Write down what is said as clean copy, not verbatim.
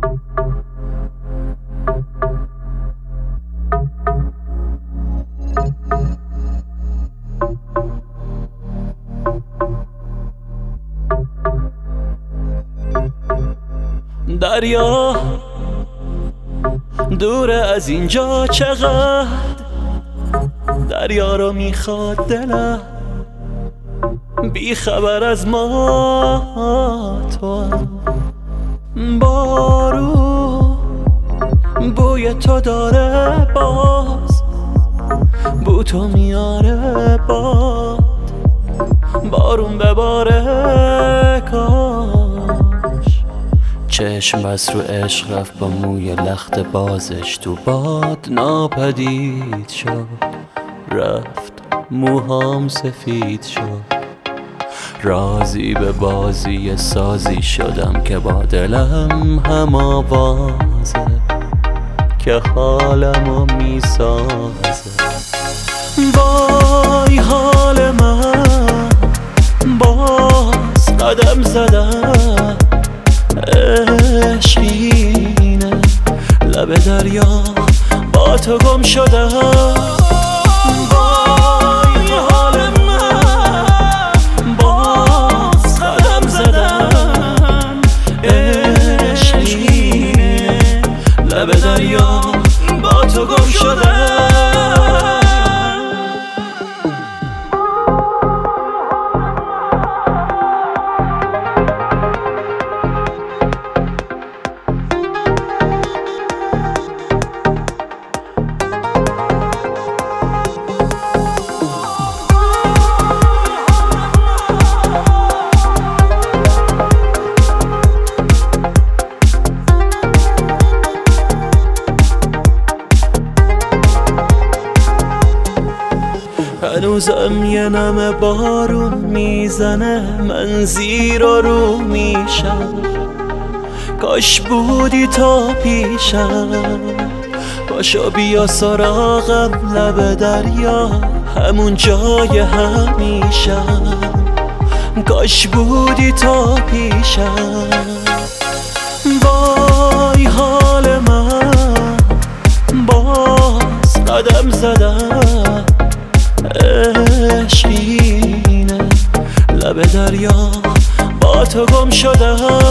دریا دور از اینجا چقدر، دریا رو میخواد دلم بی خبر از ما. تو بارون بوی تو داره، باز بو تو میاره باد، بارون بباره کاش. چشم بس رو عشق رفت با موی لخت بازش تو باد ناپدید شد، رفت موهام سفید شد. راضی به بازی سازی شدم که با دلم هم آوازه که حالمو میسازه. وای حال من باز قدم زدم، عشقینه لب دریا با تو گم شدم. وای حال من باز قدم زدم، عشقینه لب دریا با تو گم شدم. هنوزم یه نم بارون میزنه، من زیر و رو میشم. کاش بودی تا پیشم، پاشو بیا سراغم لب دریا همون جای همیشم. کاش بودی تا پیشم. وای حال من باز قدم زدم، عشقینه لب دریا با تو گم شدم.